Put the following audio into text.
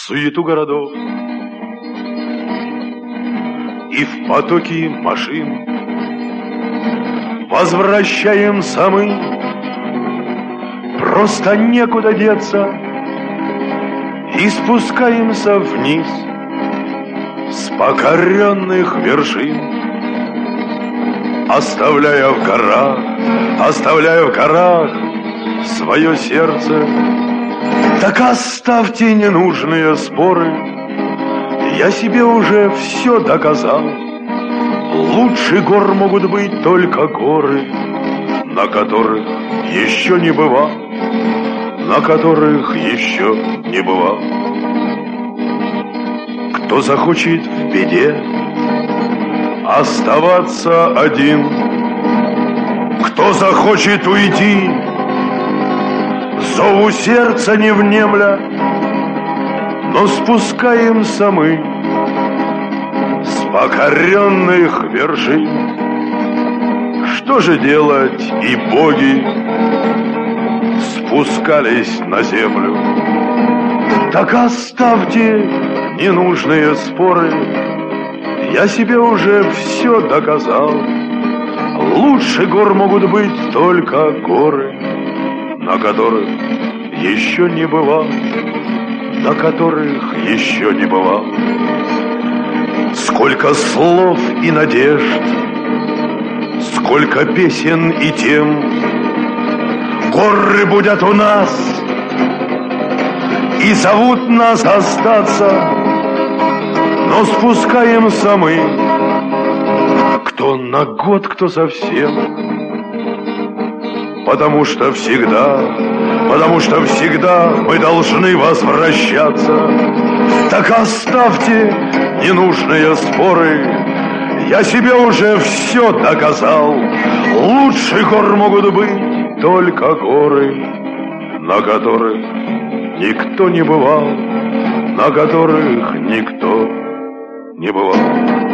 суету городов и в потоки машин возвращаемся мы. Просто некуда деться, и спускаемся вниз с покоренных вершин, оставляя в горах свое сердце. Так оставьте ненужные споры, я себе уже все доказал. Лучше гор могут быть только горы, на которых еще не бывал, на которых еще не бывал. Кто захочет в беде оставаться один, кто захочет уйти, зову сердца не внемля, но спускаемся мы с покоренных вершин. Что же делать, и боги спускались на землю? Так оставьте ненужные споры, я себе уже все доказал. Лучше гор могут быть только горы, на которых еще не бывал, на которых еще не бывал. Сколько слов и надежд, сколько песен и тем, горы будут у нас и зовут нас остаться, но спускаемся мы, кто на год, кто совсем, потому что всегда мы должны возвращаться. Так оставьте ненужные споры, я себе уже все доказал. Лучше гор могут быть только горы, на которых никто не бывал, на которых никто не бывал.